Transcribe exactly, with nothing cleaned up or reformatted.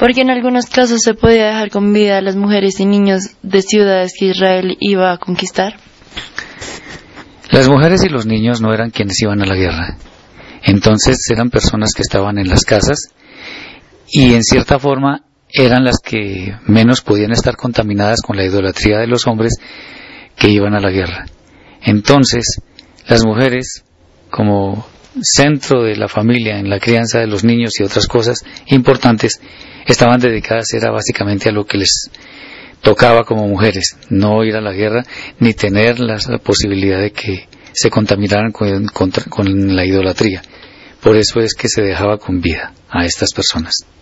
Porque en algunos casos se podía dejar con vida a las mujeres y niños de ciudades que Israel iba a conquistar. Las mujeres y los niños no eran quienes iban a la guerra. Entonces eran personas que estaban en las casas y en cierta forma eran las que menos podían estar contaminadas con la idolatría de los hombres que iban a la guerra. Entonces, las mujeres, como centro de la familia en la crianza de los niños y otras cosas importantes, estaban dedicadas era básicamente a lo que les tocaba como mujeres, no ir a la guerra ni tener la, la posibilidad de que se contaminaran con, con, con la idolatría. Por eso es que se dejaba con vida a estas personas.